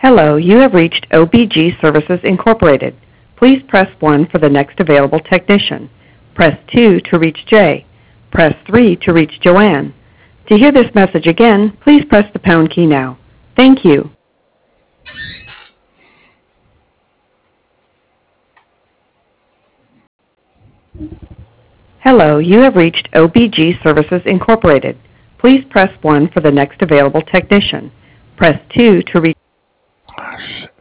Hello, you have reached OBG Services Incorporated. Please press 1 for the next available technician. Press 2 to reach Jay. Press 3 to reach Joanne. To hear this message again, please press the pound key now. Thank you. Hello, you have reached OBG Services Incorporated. Please press 1 for the next available technician. Press 2 to reach... Oh, shit.